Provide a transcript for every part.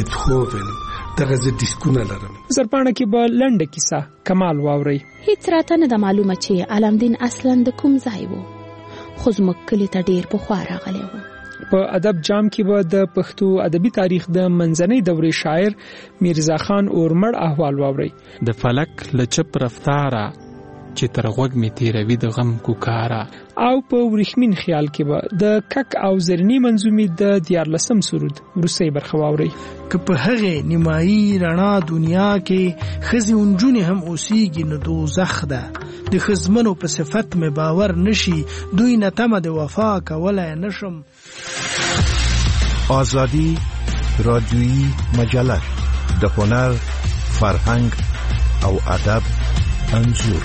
بیتهوون دغه زه ډیسکونه لرم. زرپاڼه کې به لنډه کیسه کمال واورئ. هیڅ راته نه د معلومه چې علامدین اصلاً د کوم ځای و، خو زموږ کلي ته ډېر پخوا راغلی و. په ادب جام کې به د پښتو ادبي تاریخ د منځنۍ دورې شاعر میرزا خان اورمړ احوال واورئ. د فلک لچپ رفتاره چې تر غوږ می تیروي د غم کوکارا. او په ورېښمین خیال کې به د کک او زرنی منظومې د 14 سرود وروستۍ برخه واورئ. که په هغه نیمایي رڼا دنیا کې ښځې ونجونې هم اوسېږي نو دوزخ ده. د ښځمنو په صفت مې باور نشي، دوی نه تمه د وفا کولی نشم. آزادی رادیویی مجله د هنر، فرهنګ او ادب انځور.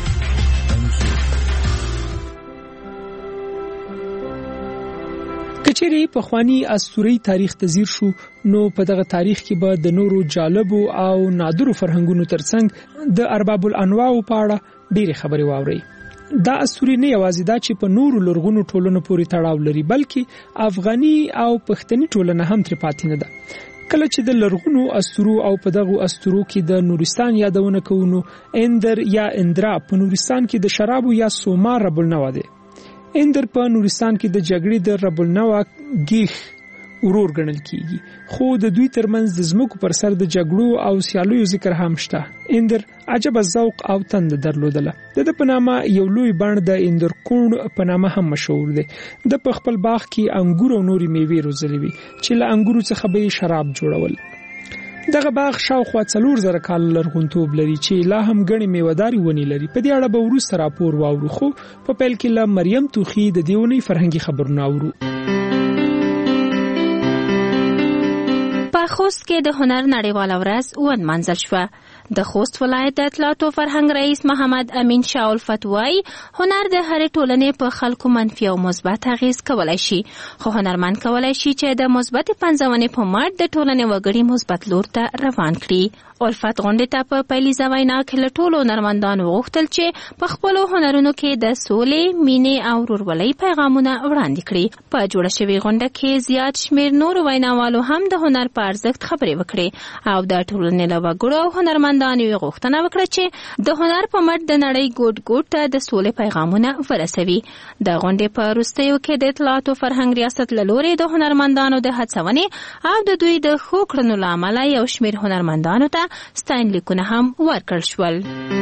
کچېرې پخوانی اسطوري تاریخ ته ځیر شو نو په دغه تاریخ کې به د نورو جالبو او نادرو فرهنګونو ترڅنګ د ارباب الانواع په اړه ډېرې خبرې واورئ. دا اسطوري نه یوازې دا چې په نورو لرغونو ټولنو پورې تړاو لري، بلکې افغاني او پښتني ټولنه هم ترې پاتې نه ده. کله چې د لرغونو اسطورو او په دغه اسطورو کې د نورستان یادونه کوو نو اندر یا اندرا په نورستان کې د شرابو یا سومار رب النوا دی. اندر په نورستان کې د جګړې د رب النوا گیخ ورور ګڼل کیږي، خو د دوی ترمنځ د ځمکو پر سر د جګړو او سیالیو ذکر هم شته. اندر عجب ذوق او تند درلودله. د په نامه یو لوی بڼ د اندر کون په نامه هم مشهور دی. د په خپل باغ کې انګور او نوري میوې روزلې وي چې له انګورو څخه به شراب جوړول. دغه باغ شاوخوا 4000 کال لرغونتوب لري چې لا هم غني میوهداري ونی لري. په دې اړه به وروسته راپور واورو، خو په پیل کې له مریم توخی د دیونی فرهنګي خبرونه اورو. په خوست کې د هنر نړیواله ورځ ونمانځل شوه. د خوست ولایت د اطلاعات او فرهنګ رئیس محمد امین شاه الفت وایي هنر د هرې ټولنې په خلکو منفي او مثبت اغیز کولای شي، خو هنرمند کولای شي چې د مثبت پنځونې په مټ د ټولنې وګړي مثبت لور ته روان کړي. الفت غونډې ته په پیلیزه وینا کې له ټولو هنرمندانو وغوښتل چې په خپلو هنرونو کې د سولې، مینې او ورورولۍ پیغامونه وړاندې کړي. په جوړه شوې غونډه کې زیات شمېر نورو ویناوالو هم د هنر په ارزښت خبرې وکړې او د ټولنې له وګړو او هنرمندانو یې غوښتنه وکړه چې د هنر په مټ د نړۍ ګوټ ګوټ ته د سولې پیغامونه ورسوي. د غونډې په وروستیو کې د اطلاعات او فرهنګ ریاست له لورې د هنرمندانو د هڅونې او د دوی د ښو کړنو له امله یو شمېر هنرمندانو ته ستاینلیکونه هم ورکړل شول.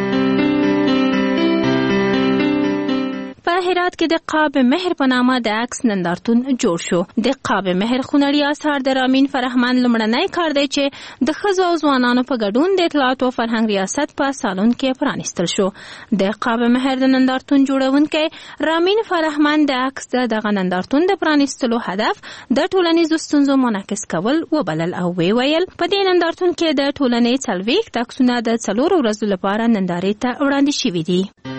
په هرات کې د قاب مهر په نامه د عکس نندارتون جوړ شو. د قاب مهر خونړي آثار د رامین فرهمند لومړنی کار دی چې د ښځو او ځوانانو په ګډون د اطلاعات او فرهنګ ریاست په سالون کې پرانیستل شو. د قاب مهر د نندارتون جوړونکی رامین فرهمند د عکس دغه نندارتون د پرانیستلو هدف د ټولنیزو ستونزو منعکس کول وبلل او ویل په دې نندارتون کې د ټولنې 40 عکسونه د 4 ورځو لپاره نندارې ته وړاندې شوي دي.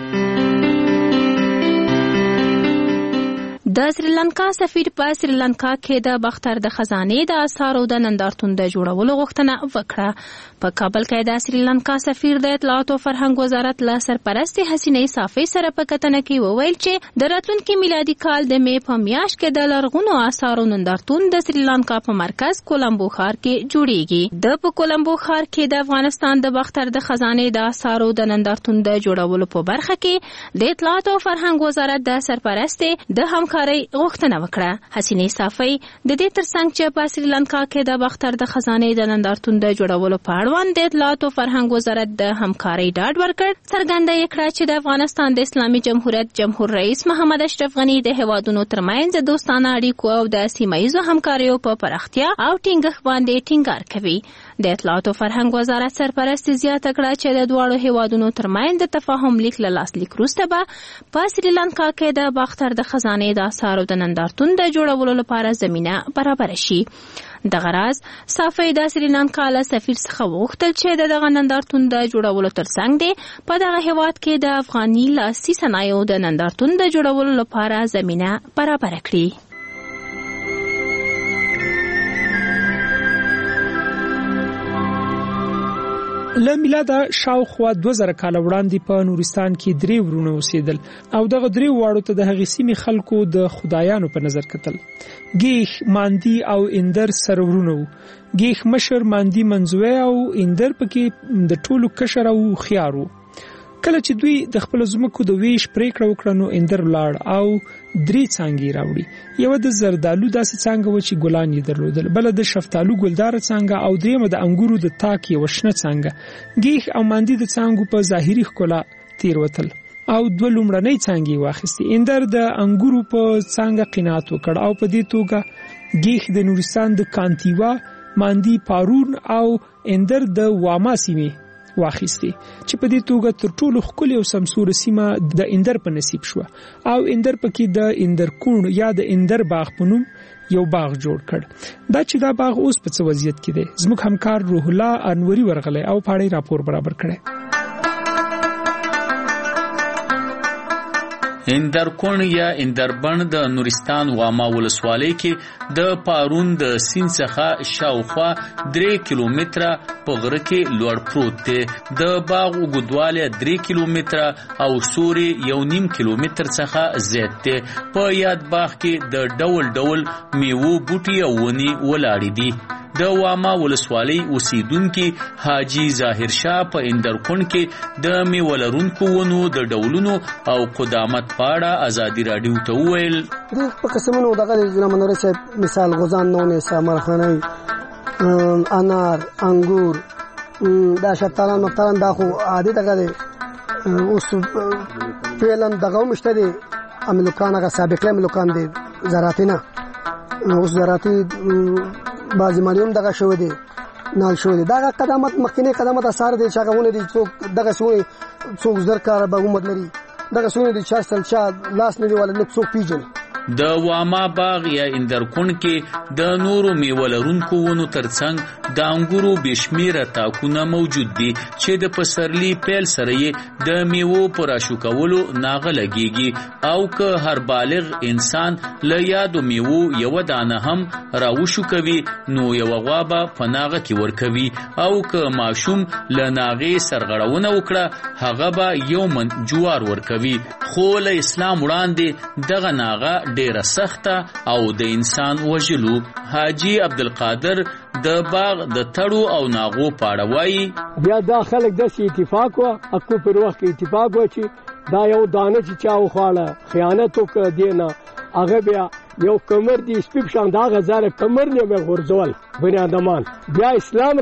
د سریلانکا سفیر په سریلانکا کې د باختر د خزانې د آثارو د نندارتون د جوړولو غوښتنه وکړه. په کابل کې د سریلانکا سفیر د اطلاعات او فرهنګ وزارت له سرپرست حسینې صافی سره په کتنه کې وویل چې د راتلونکي میلادي کال د می په میاشت کې د لرغونو آثارو نندارتون د سریلانکا په مرکز کولمبو ښار کې جوړیږي. د په کولمبو ښار کې د افغانستان د باختر د خزانې د آثارو د نندارتون د جوړولو په برخه کې د اطلاعات او فرهنګ وزارت د سرپرست د همکارۍ غوښتنه وکړه. حسینې صافی د دې ترڅنګ چې په سریلانکا کې د باختر د خزانې د نندارتون د جوړولو په اړوند د اطلاعات او فرهنګ وزارت د همکارۍ ډاډ ورکړ. څرګنده یې کړه چې د افغانستان د اسلامي جمهوریت جمهور رئیس محمد اشرف غني د هیوادونو ترمنځ د دوستانه اړیکو او د سیمه ییزو همکاریو په پراختیا او ټینګښت باندې ټینګار کوي. د اطلاعات او فرهنګ وزارت سرپرست زیاته کړه چې د دواړو هیوادونو ترمنځ د تفاهم لیک له لاسلیک وروسته به په سریلانکا کې د باختر د خزانې د آثارو د نندارتون د جوړولو لپاره زمینه برابر شي. دغه راز صافی د سریلانکا له سفیر څخه وغوښتل چې دغه نندارتون د جوړولو ترڅنګ دی په دغه هیواد کې د افغاني لاسي صنایعو د نندارتون د جوړولو لپاره زمینه برابر کړي. له میلاده شاوخوا 2000 کال وړاندې په نورستان کې 3 ورونه اوسېدل او دغه 3 واړو ته د هغې سیمې خلکو د خدایانو په نظر کتل. ګیخ، ماندی او اندر سرورونه وو. ګیخ مشر، ماندی منځوی او اندر پکې د ټولو کشر او خيار وو. کله چې دوی د خپل زمکو د ویش پریکړه وکړه نو اندر لاړ او 3 څانګې راوړي. یو د زردالو داسې څانګه و چې ګلان یې درلودل، بل د شفتالو ګلدار څانګه او درېمه د انګورو د تاک یو شنه څانګه. ګیخ او ماندی د څانګو په ظاهري ښکلا تیروتل او 2 لومړنۍ څانګې واخیستې. اندر د انګورو په څانګه قناعت وکړ او په دې توګه ګیخ د نورستان د کانتیوا، ماندی پارون او اندر د واما سیمې واخیستی چې په دې توګه تر ټولو ښکلې او سمسوره سیمه د اندر په نصیب شو او اندر پکې د اندر کون یا د اندر باغ په نوم یو باغ جوړ کړ. دا چې دا باغ اوس په څه وضعیت کې دی زموږ همکار روح الله انوري ورغلی او پاړې راپور برابر کړي. اندرکون یا اندربن د نورستان واما ولسوالۍ کې د پارون د سیند څخه شاوخوا 3 کیلومتره په غره کې لوړ پروت دی. د باغ اوږدوالی 3 کیلومتره او سوري 1.5 کیلومتر څخه زیات دی. په یاد باغ کې د ډول ډول میوو بوټي او ونې ولاړې دي. د واما ولسوالۍ اوسیدونکي حاجی ظاهر شاه په اندرکون کې د میوه لرونکو ونو د ډولونو او قدامت په اړه ازادي راډیو ته وویل. په قسمونو دغه د منورې صاحب مثال غوزان نونه سامرخنۍ، انار، انګور، دا شفتالان مفتالان دا خو عادي دغه دی. اوس فعلا دغه مشته دی املوکان هغه سابقه املوکان دی زراعتي نه. اوس زراعتي بعضی مالیوم دغه شو دی نال شو دی. دغه قدامت مخکنی قدامت اثر دی چې هغه ونه دي څوک دغه سونه څوک زر کار به عمر لري دغه سونه دي چې چا لاس نه دی ولا نه څوک پیژني. د واما باغ یا اندرکون کې د نورو میوه لرونکو ونو ترڅنګ د انګورو بشمیره تاکونه موجود دي چې د پسرلی پیل سره یې د میوو پر راشو کولو ناغه لګيږي او که هر بالغ انسان له یادو میوو یو دانه هم راوشو کوي نو یو غوابه پناغه کې ورکوي او که ماشوم له ناغه سرغړونه وکړه هغه به یو من جوار ورکوي. خو له اسلام وړاندې دغه ناغه ډیره سخته او د انسان وژلو. حاجی عبدالقادر د باغ د تړو او ناغو پاړه وایي. بیا دا خلک د اتفاق وا اكو پر وخت اتفاق و چې دا یو دانه چې چا وخاله خیانت وکړ دینه هغه بیا یو کمر دی سپیب شان دا غزار کمر نه به غرزول بنی آدمان. بیا اسلام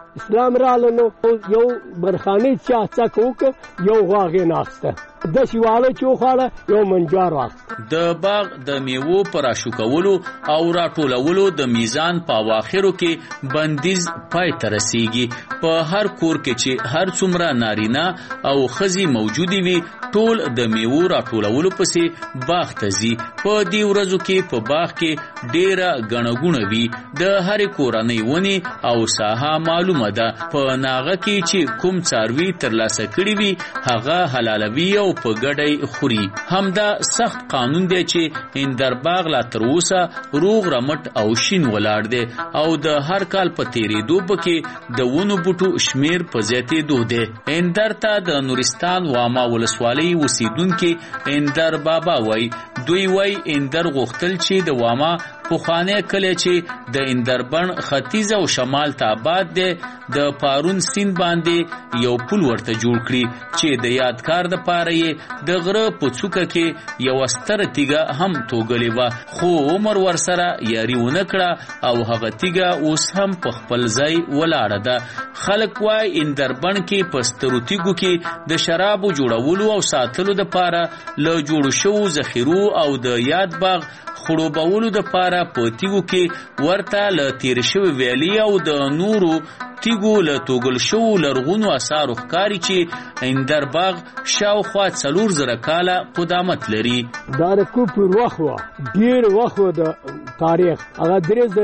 رااله نو یو برخانی چا څک یو غاغه ناسته د شیواله چوخاله یو منجار واخ. د باغ د میوو پر راشو کولو او راټولولو د میزان په اواخرو کې بندیز پای ته رسیږي. په هر کور کې چې هر څومره نارینه او خزي موجودي وي ټول د میوو راټولولو پسې باغ ته ځي. په دې ورځو کې په باغ کې ډیره غنغونه وي. د هر کورنۍ ونی او ساحه معلومه ده. په ناغه کې چې کوم څاروي ترلاسه کړي وي هغه حلالوي او په ګډي خوري. همدا سخت قانون دی چې اندر باغ لا تر اوسه روغ رمټ او شین ولاړ دی او د هر کال په تیریدو کې د ونو بوټو شمیر په زیاتېدو دی. اندر ته د نورستان واما ولسوالۍ اوسیدونکي اندر بابا وای. دوی وای اندر غوښتل چې د واما پخوانی کله چې د اندربن ختیځ او شمال ته آباد دی د پارون سیند باندې یو پل ورته جوړ کړي چې د یادګار د پاره یې د غره په څوکه کې یو ستر تیګه هم توګلې و خو عمر ورسره یاري ونه کړه او هغه تیګه اوس هم په خپل ځای ولاړه ده. خلک وای اندربن کې په سترو تیګو کې د شرابو جوړولو او ساتلو د پاره له جوړ شوو ذخیرو او د یاد باغ خړوبولو د پاره په تیګو کې ورته له تیر شوی ویلی او د نورو تیګو له توګل شو لرغونو اثارو ښکاري چې اندر باغ شاوخوا 4000 کاله قدامت لري. دا د کوپر وخوا ډیر وخوا د تاریخ هغه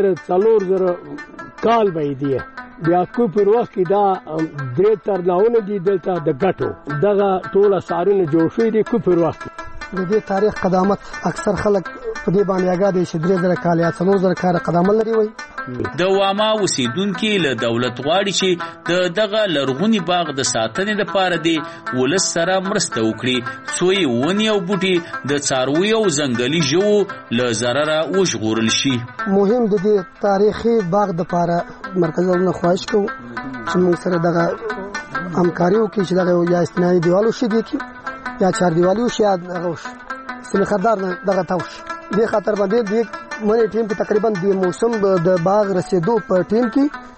3400 کال به دی. بیا کوپر وخت کې دا درې ترناونه دي دلته د ګټو دغه ټول اثارونه جوړ شوي دي کوپر وخت. د دې تاریخ قدامت اکثر خلک په دې باندې آګاه دي چې 3000 کال یا 4000 کال قدامت لري وي. د واما اوسیدونکو له دولت غواړي چې د دغه لرغونی باغ د ساتنې لپاره دی ولس سره مرسته وکړي څو یې ونې او بوټي د څارویو او ځنګلي ژوو له ضرره وژغورل شي. مهم د دې تاریخي باغ د لپاره مرکزي ولونه خواهش کوو چې موږ سره دغه همکاري وکړي چې دغه یا استنادي دیوالو شي دي کې یا چار دیوالي وشي یا دغه وشي سمخدار دغه تاوش دې خاطر باندې د مونږ ټیم کې تقریبا د موسم د باغ رسیدو په ټیم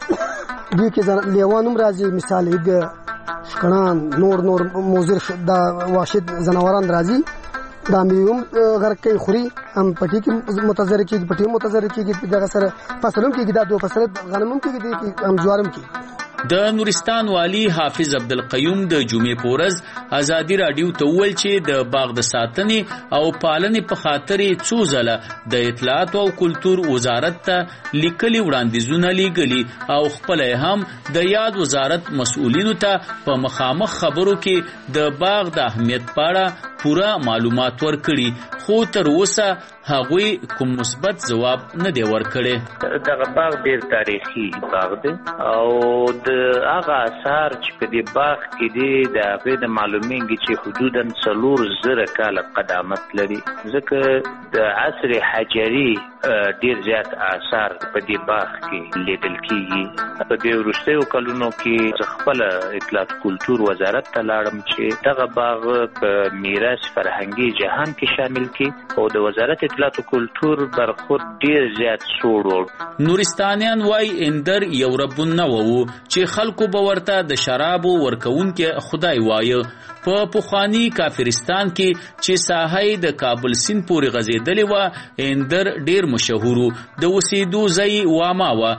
کې دوی کې لیوانم راځي مثال یې شکران نور موزر د واشد زناوران راځي دا میوم غرقې خوري هم پټي کې متضرر کېږي پټي متضرر کېږي دغه سره فصلوم کېږي دا دوه فصل غنموم کېږي هم جوارم کېږي. د نورستان والی حافظ عبدالقیوم د جمعې په ورځ ازادي راډیو ته وویل چې د باغ د ساتنې او پالنې په خاطر څو ځله د اطلاعات او کلتور وزارت ته لیکلي وړاندیزونه لیږلي او خپل هم د یاد وزارت مسؤلینو ته په مخامخ خبرو کې د باغ د اهمیت په اړه پوره معلومات ورکړي خو تر اوسه هغوی کوم مثبت ځواب نه دی ورکړی. دغه باغ ډیر تاریخي باغ دی او د هغه اثار چې په دې باغ کې دي د هغه د معلومیږي چې حدوداً 4,000 کاله قدامت لري ځکه د عصر حجري ډیر زیات آثار په دې باغ کې لیدل کیږي. په دې وروستیو کلونو کې خپل اطلاعات کلتور وزارت ته لاړم چې دغه باغ په میراث فرهنګي جهان کې شامل کړي او د وزارت اطلاعات کلتور برخورد ډیر زیات سوړ. نورستانیان وای اندر یو رب النوو چې خلکو به ورته د شرابو ورکوونکي خدای وایه. په پخوانی کافرستان کې چې ساحه د کابل سیند پورې غځېدلې وه اندر ډیر مشهور د اوسېدو ځای واما وه.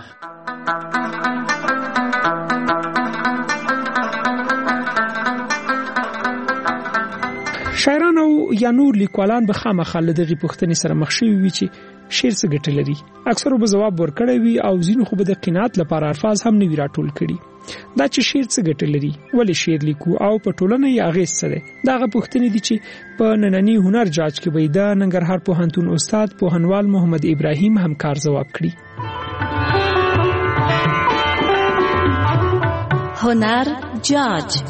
شاعران او یا نور لیکوالان به خامخا له دغې پوښتنې سره مخ شوي وي چې شعر څه ګټه لري. اکثرو به ځواب ورکړی وي او ځینو خو به د قناعت لپاره الفاظ هم نه وي راټول کړي. دا چې شعر څه ګټه لري ولې شعر لیکو او په ټولنه یې اغېز څه دی دا هغه پوښتنې دي چې په نننی هنر جاج کې به د ننګرهار پوهنتون استاد پوهنوال محمد ابراهیم همکار ځواب کړي. هنر جاج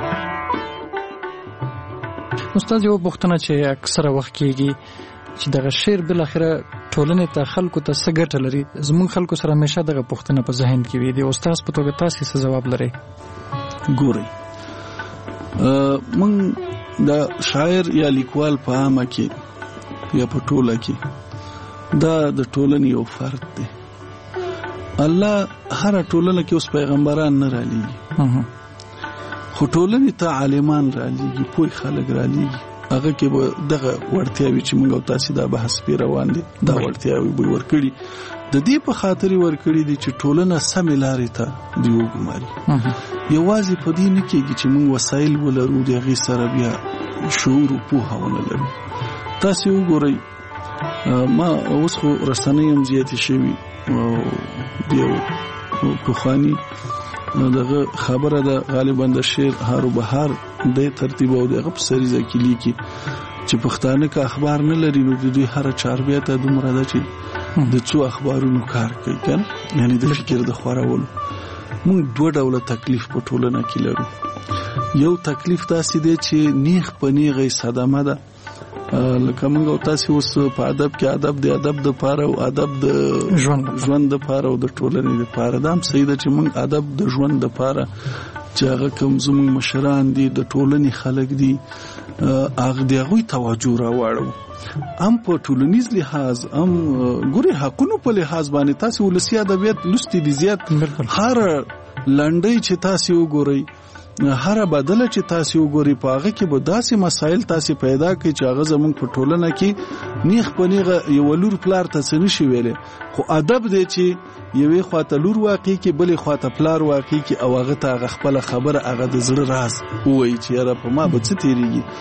استاد یو پوښتنه چې اکثره وخت کېږي چې دغه شعر بل اخره ټولنې ته خلکو ته څه ګټه لري زموږ خلکو سره همیشه دغه پوښتنه په ذهن کې وي. د استاد په توګه تاسو څه جواب لرئ؟ ګورئ موږ د شاعر یا لیکوال په عامه کې یا په ټوله کې دا د ټولنې یو فرد دی. الله هر ټولنه کې اوس پیغمبران نه رالېږي خو ټولنې ته عالمان رالېږي پوه خلک رالېږي هغه کې به دغه وړتیاوي چې موږ او تاسو دا بحث پې روان دي دا وړتیاوي به ورکړي د دې په خاطر ورکړي دي چې ټولنه سمې لارې ته دی وګماري. یوازې په دې نه کېږي چې موږ وسایل ولرو د هغې سره بیا شعور او پوهه ونه لرو. تاسو وګورئ ما اوس خو رسنۍ هم زیاتې شوي او یو پخواني دغه خبره ده غالبا د شعر هارو بهار د ترتیب او دغه په سریزه کې لیکي چې پښتانه کا اخبار نه لري نو د دوی هر چاربیا ته دومره ده چې د څو اخبارونو کار کوي کنه یعنی د فکر د خورولو. موږ دوه ډوله تکلیف په ټولنه کې لرو. یو تکلیف تاسو دی چې نیغ په نیغه صدمه ده لکه موږ او تاسو اوس په ادب کې ادب د ادب د پاره او ادب د ژوند د پاره او د ټولنې د پاره دا هم صحیح ده چې موږ ادب د ژوند د پاره چې هغه کوم زموږ مشران دي د ټولنې خلک دي هغه د هغوی توجه راوړو هم په ټولنیز لحاظ هم ګوري حقونو په لحاظ باندې تاسو ولسی ادبیات لستی دي زیات هر لنډۍ چې تاسو وګورئ هر بدله چې تاسو وګورئ په هغه کې به داسې مسایل تاسو پیدا کړئ چې هغه زموږ په ټولنه کې نیغ په نیغه یو لور پلار ته څه نشي ویلی خو ادب دی چې یوې خواته لور واقع کې بلې خواته پلار واقع کې او هغه ته هغه خپله خبره هغه د زړه راز ووایي چې یاره په ما به څه تېرېږي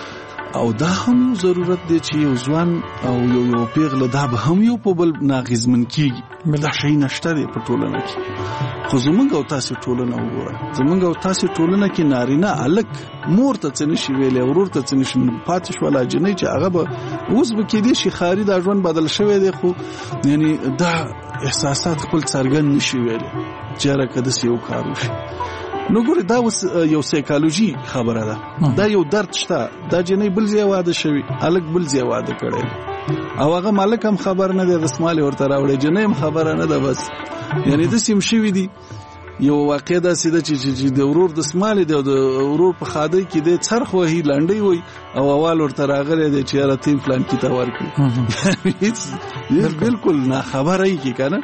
او دا هم ضرورت دی چې یو ځوان او یو پیغله دا به هم یو په بل ناغیزمن کیږي دا شی نشته دی په ټولنه کې خو زمونږ او تاسو ټولنه وګوره زمونږ او تاسو ټولنه کې نارینه الک مور ته څه نشي ویلې ورور ته څه نشي پاتې شو لا جنې چې هغه به اوس به کې دي شي خاري دا ژوند بدل شوی دی خو یعنی دا احساسات خپل څرګند نشي ویلې چې راکده سیو کارو شي نو ګوره دا یو سایکالوژي خبره ده دا یو درد شته دا جنې بل ځای واده شوی الک بل ځای واده کړي او هغه مالک هم خبر نه دی د سمال ورته راوړي جنې هم خبره نه ده بس یعنی د سیم شوی دی یو واقع دا سیده چې د ورور د سمال دی او د ورور په خاده کې د څرخ وهي لنډي وي او اول ورته راغلی دی چې را تیم پلان کې تا ورکړي بالکل نه خبره ای کی کنه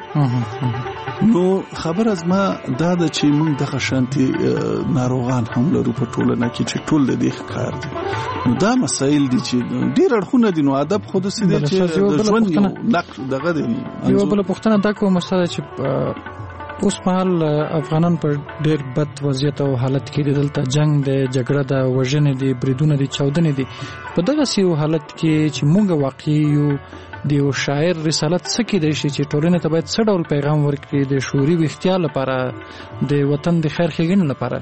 نو خبر از ما دا د چې موږ د خشانتي ناروغان هم لرو په ټولنه کې چې ټول د دې ښکار دي نو دا مسایل دي چې ډیر اړخونه دي نو ادب خود سي دي چې د ژوند یو نقش دغه دی یو بل پښتنه دا کومه مسله چې اوس په حال افغانان په ډیر بد وضعیت او حالت کې دي دلته جنگ دی جګړه ده وژنې دي بریدونه دي چاودنې دي په دغه سیو حالت کې چې موږ واقعي یو د یو شاعر رسالت څه کې دی چې ټولنې ته باید څه ډول پیغام ورکړي د شعوري ویښتیا لپاره د وطن د خیر ښېګڼې لپاره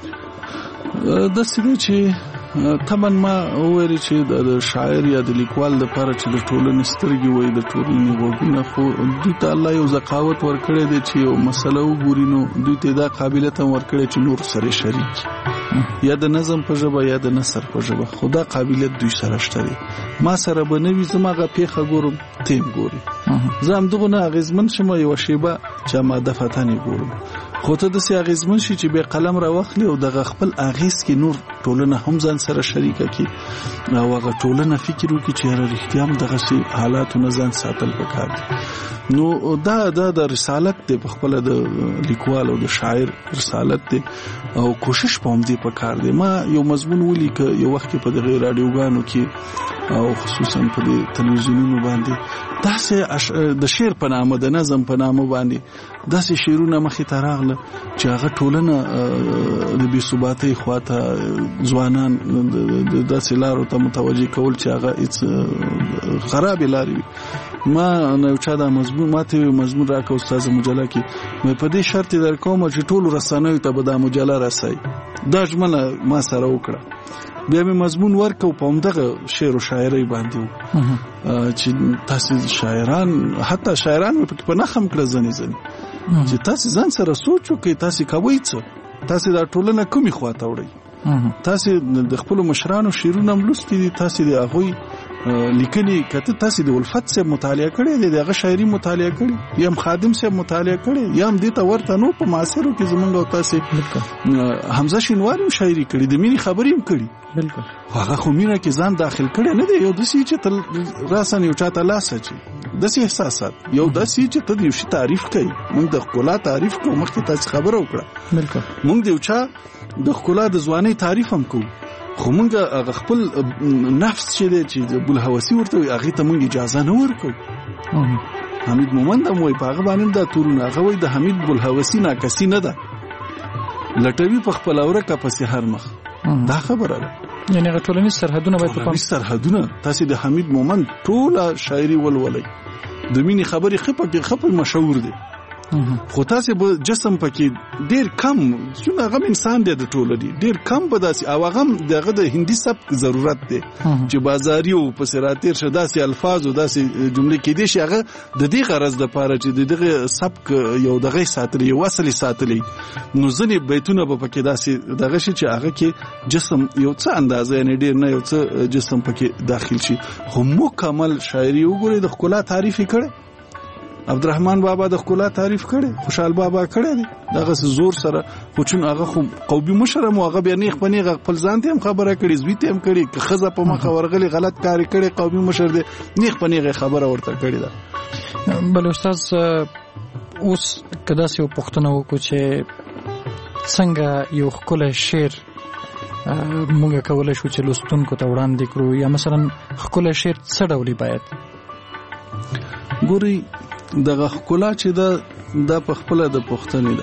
داسې دی چې طبعا ما وویل چې د شاعر یا د لیکوال لپاره چې د ټولنې سترګې وي د ټولنې غوږونه خو دوی ته الله یو ذکاوت ورکړی دی چې یو مسله وګوري نو دوی ته دا قابلیت هم ورکړی چې نور سره شریک یا د نظم په ژبه یا د نثر په ژبه خو دا قابلیت دوی سره شته دی ما سره به نه وي زما هغه پیښه ګورم تیم ګوري زه همدغه نه اغېزمن شم یوه شیبه چې مادفتنې ګورم خو ته داسې اغېزمن شي چې بې قلم راواخلي او دغه خپل اغېز کې نور ټولنه هم ځان سره شریکه کړي او هغه ټولنه فکر وکړي چې یاره رښتیا هم دغسې حالاتو نه ځان ساتل پکار دي نو دا د رسالت دی په خپله د لیکوال او د شاعر رسالت دی او کوشش په همدې پکار دی ما یو مضمون ولیکه یو وخت کې په دغه راډیوګانو کې او خصوصا په دې تلویزیونونو باندې داسې د شعر په نامه د نظم په نامه باندې داسې شعرونه مخې ته راغله چې هغه ټولنه د بې ثباتۍ خواته ځوانان داسې لارو ته متوجه کول چې هغه هیڅ خرابې لارې وي ما نه یو چا دا مضمون ماته یو مضمون راکړه استاد مجله کې مې په دې شرط در کوم چې ټولو رسنیو ته به دا مجله رسوي دا ژمنه ما سره وکړه بیا مې مضمون ورکو په همدغه شعر او شاعرۍ باندې چې تاسو شاعران حتی شاعران په نخم کړه ځنې چې تاسو ځان سره سوچ وکړئ تاسو کوئ څه تاسو دا ټولنه کومې خواته وړئ تاسو د خپل مشرانو شعرونه ملوستي دي تاسو د هغوی لیکني کته تاسو د ولفت صاحب مطالعه کړی دی دغه شاعري مطالعه کړی یم خادم صاحب مطالعه کړی یم دې ته ورته نو په معاصرو کې زمونږ او تاسو حمزه شینواری شاعري کړی د مینې خبرې هم کړی بالکل هغه خو مینه کې ځان داخل کړی نه دی یو دسی چې راسن یو چاته لاسه چې دسی احساسات یو دسی چې ته یو شی تعریف کوي موږ د ښکلا تعریف کوو مخکې تاسو خبره وکړه بالکل موږ د یو چا د ښکلا د ځوانۍ تعریف هم کوو خو موږ هغه خپل نفس چې د بلهوسي ورته وي هغه ته موږ اجازه نه ورکو حمید مومند هم وایي په هغه باندې دا تورونه هغه وایي د حمید بلهوسي ناکسي نه ده لټوي په خپل ورکه پسې هر مخ دا خبره ده یعنی هغه ټولنیز سرحدونه باید په پام سرحدونه تاسو د حمید مومند ټوله شاعري ولولئ د مینې خبرې خپل مشهور دي خو تاسو به جسم پکې ډیر کم څونه هغه انسان دی د ټوله دی ډیر کم به داسې او هغه دغه د هندي سبک ضرورت دی چې بازاري او په سراتیر شه داسې الفاظ او داسې جملې کې دي چې هغه د دې غرض د پاره چې دغه سبک یو دغه ساتلی یو اصلي ساتلی نو ځنې بیتونه به پکې داسې دغه شي چې هغه کې جسم یو څه اندازه یعنی ډیر نه یو څه جسم پکې داخل شي خو مکمل شاعري وګورئ د ښکلا تعریف کړي عبدالرحمن بابا د ښکلا تعریف کړي خوشحال بابا کړي دي دغه زور سره خو چون هغه خو قومي مشر مو هغه بیا نیغ په نیغه خپل ځان ته هم خبره کړي زوی ته هم کړي که خزه په مخه ورغلي غلط کار کړي قومي مشر دی نیغ په نیغه خبره ورته کړي دا بل استاد اوس کدا سه پښتنه وکړو چې څنګه یو ښکلی شعر موږ کولای شو چې لوستونکو ته وړاندې کړو یا مثلا ښکلی شعر څه ډول باید ګوري دغه ښکلا چې دا په خپل د پښتنې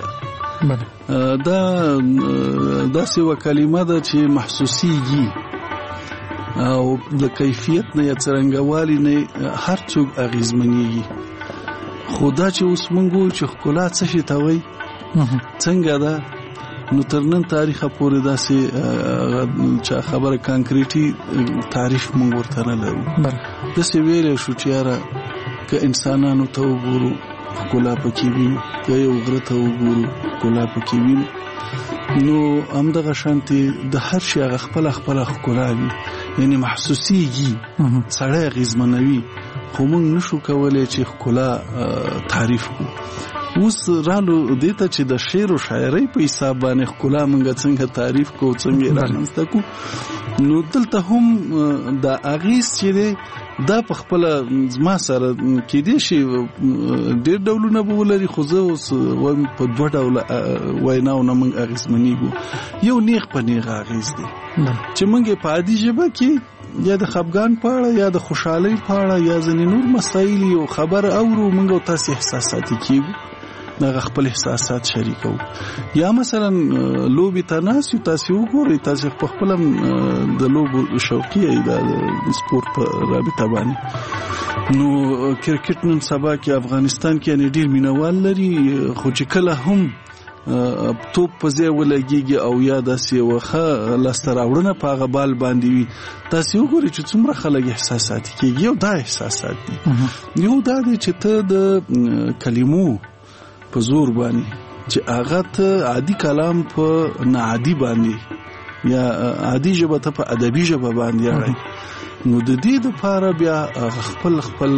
ده دا داسې و کلمه ده چې محسوسيږي او د کیفیت نه یا څرنګوالي نه هر څوک اغیزمنېږي. خو دا چې اوس مونږ چې ښکلا څه شي ته وایي څنګه ده، نو تر نن تاریخه پورې داسې چا خبره کانکریټي تعریف مونږ ورته نه لرو. داسې ویلی شو چې یاره که انسانانو ته وګورو ښکلا پکې وینو، که یو غره ته وګورو ښکلا پکې وینو. نو همدغه شانتې د هر شي هغه خپله ښکلا وي، یعنې محسوسیږي، سړی اغېزمنوي، خو موږ نشو کولی چې ښکلا تعریف کړو. اوس رالو دې ته چې د شعر و شاعرۍ په حساب باندې ښکلا موږ څنګه تعریف کړو، څنګه یې رامنځته کړو. نو دلته هم د اغېز چې دی دا په خپله زما سره کېدای شي ډېر ډولونه به ولري، خو زه اوس وایم په 2 ډوله ویناو نه موږ اغېزمنېږو. یو نیغ په نیغه اغېز دی چې موږ یې په عادي ژبه کې یا د خفګان په اړه یا د خوشحالۍ په اړه یا ځینې نور مسایل یو خبر اورو، موږ او تاسې احساساتي کېږو، دغه خپل احساسات شریکو. یا مثلا لوبې ته ناست یو، تاسې وګورئ، تاسې په خپل د لوبو شوقي یې د سپورت په رابطه باندې. نو کرکټ نن سبا کې افغانستان کې یعنې ډېر مینوال لري، خو چې کله هم توپ په ځای ولګېږي او یا داسې یوه ښه لاسته راوړنه په هغه بال باندې وي، تاسې وګورئ چې څومره خلک احساساتي کېږي. یو دا احساسات دي، یو دا دی چې ته د کلمو په زور باندې چې هغه ته عادي کلام په ناعادي باندې یا عادي ژبه ته په ادبي ژبه باندې اړوي. نو د دې دپاره بیا خپل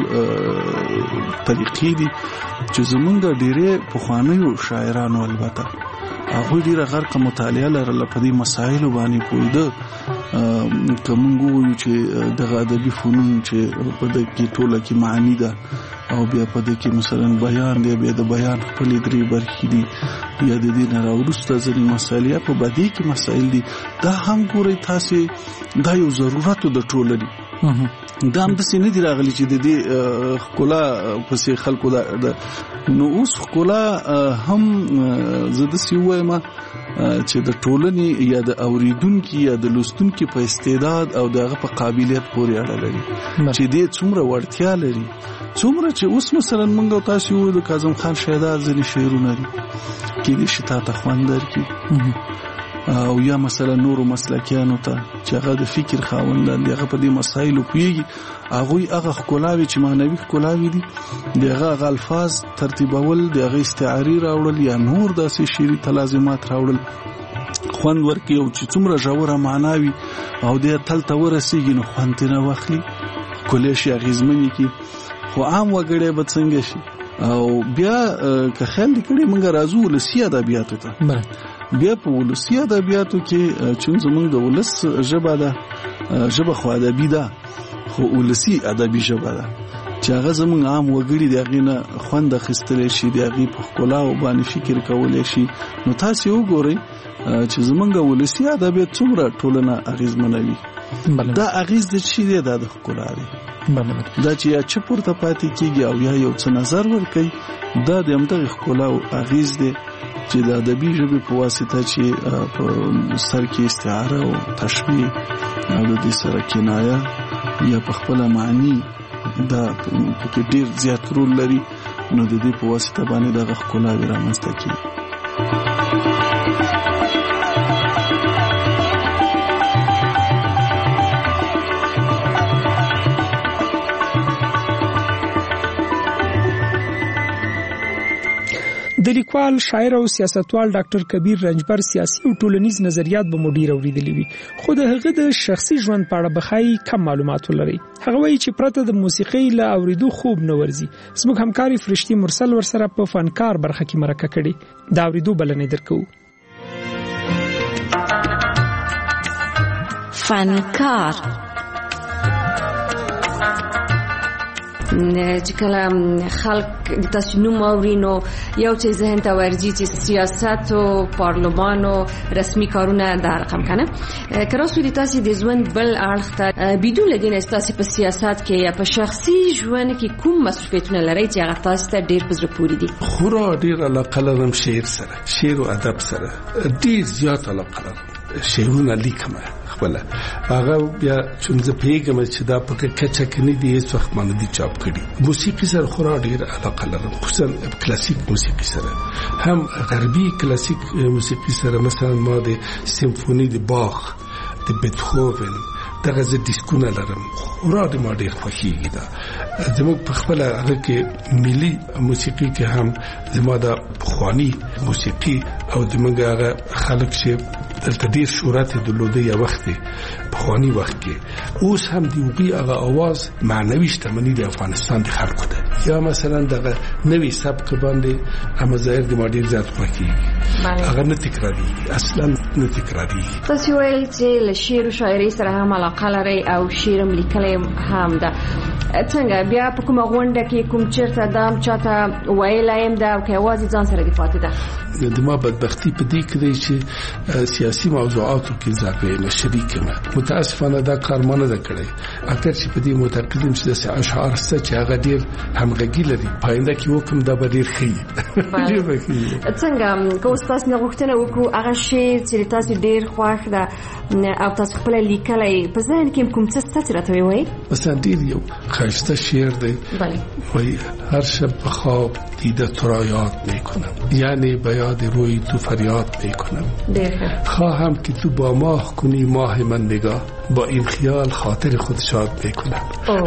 طریقې دي چې زمونږ ډېرې پخوانیو شاعرانو البته هغوی ډېره غرقه مطالعه لرله په دې مسایلو باندې پوهېده. که مونږ ووایو چې دغه ادبي فنون چې په دې کې ټوله کې معانی ده او بیا په دې کې مثلا بیان دی، بیا د بیان خپلې 3 برخې دي، یا د دې نه راوروسته ځینې مسایل یا په بدیع کې مسایل دي. دا هم ګورئ تاسې دا یو ضرورت د ټولنې، دا هم داسې نه دي راغلي چې د دې ښکلا پسې خلکو نو اوس ښکلا هم زه داسې ووایم چې د ټولنې یا د اوریدونکي یا د لوستونکي په استعداد او د هغه په قابلیت پورې اړه لري چې دې څومره وړتیا لري. څومره چې اوس مثلا موږ او تاسو وایو د کاظم خان شیدار ځینې شعرونه دي کېدای شي تا ته خوند درکړي، او یا مثلا نورو مسلکیانو ته چې هغه د فکر خاوندان دي، هغه په دې مسایلو پوهېږي، هغوی هغه ښکلاوې چې معنوي ښکلاوې دي د هغه الفاظ ترتیبول، د هغه استعارې راوړل یا نور داسې شعري تلازمات راوړل خوند ورکړي، او چې څومره ژوره معنا وي او دې تل ته ورسېږي نو خوند ترې واخلي، ښکلی شي، اغېزمنې کړي. خو عام وګړی به څنګه شي؟ او بیا که خیال دې کړی موږ راځو ولسي ادبیاتو ته. بیا په ولسي ادبیاتو کې چې زموږ د ولس ژبه ده، ژبه خو ادبي ده خو ولسي ادبي ژبه ده چې هغه زموږ عام وګړي د هغې نه خوند اخیستلی شي، د هغې په ښکلاو باندې فکر کولی شي. نو تاسې وګورئ چې زموږ ولسي ادبیات څومره ټولنه اغېزمنوي. دا اغېز د چی دی؟ دا د ښکلا دی. دا چې یا چپ ورته پاتې کېږي او یا یو څه نظر ورکوي، دا د همدغې ښکلا او اغېز دی چې د ادبي ژبې په واسطه چې په سر کې استعاره او تشبیه او د دې سره کنایه یا په خپله معنی دا پکې ډېر زیات رول لري، نو د دې په واسطه باندې دغه ښکلاوې رامنځته کېږي. د لیکوال، شاعر او سیاستوال ډاکټر کبیر رنجبر سیاسي او ټولنیز نظریات به مډیر اوریدلی وي، خو د هغه د شخصي ژوند په اړه بخای کم معلومات ولري. هغه وایي چې پرته د موسیقۍ له اوریدو خوب نه ورځي. زموږ همکاري فرشتي مرسل ورسره په فنکار برخه کې مرکه کړي، دا اوریدو بلنې درکو. فنکار چې کله خلک د تاسو نوم اوري نو یو چې ذهن ته ورځي چې سیاست او پارلمان او رسمي کارونه دا رقم کنه که راسو د تاسو د ژوند بل اړخ ته بدون لدین تاسو په سیاست کې یا په شخصي ژوند کې کوم مسؤلیتونه لري چې هغه تاسو ته ډیر په زړه پورې دي؟ خورا ډیر علاقه لرم شعر سره، شعر او ادب سره ډیر زیات علاقه لرم. شعرونه لیکم خپل هغه بیا چې پیغام چې دا په کچه کې نه دی هیڅ وخت باندې دی چاپ کړي. موسیقي سره خورا ډیر علاقه لرم، خصوصا کلاسیک موسیقي سره، هم غربي کلاسیک موسیقي سره. مثلا ما د سیمفونی د باخ، د بیتهوون دغه زه ډیسکونه لرم، خورا د ما ډیر خوښیږي. دا زموږ په خپل هغه کې ملي موسیقي کې هم زما د پخوانی موسیقي او زموږ هغه خلک چې دلته ډیر شهرت درلوده یا وخت پخوانی وخت کې، اوس هم دی وګي هغه आवाज معنوي شتمنۍ د افغانستان د خلکو ده. یا مثلا دغه نوې سبک باندې امزایر د ما ډیر زیات خوښیږي، هغه نه تکراري، اصلا نه تکراري. تاسو ویل چې له شعر او شاعري سره هم علاقه لري او شعر لیکل هم ده. څنګه بیا په کومه غونډه کې کوم چیرته دام چاته ویلایم دا او کې आवाज ځان سره دی پاتې ده؟ د ما بدبختی په دې کې دی چې سیاسي موضوعاتو کې ځکه نه شریک یم. متاسفانه دا کار ما نه کړی. اگر چې په دې معتقدم چې د اشعار څخه چې هغه ډیر همغږي لري، پاینده کې وکم دا به ډیر ښه څنګه که تاسو نه غوښتنه وکړو هغه شی چې تاسو ډیر خوښ ده او تاسو خپل لیکلای په ذهن کې کوم څه ستاسو راته وایي؟ مثلا ډیر یو خسته شعر دی، وای هر شب به خواب دیده تو را یاد میکنم، یعنی به یاد روی تو فریاد میکنم، خواهم که تو با ماه کنی ماه من نگاه، با این خیال خاطر خود شاد میکنم.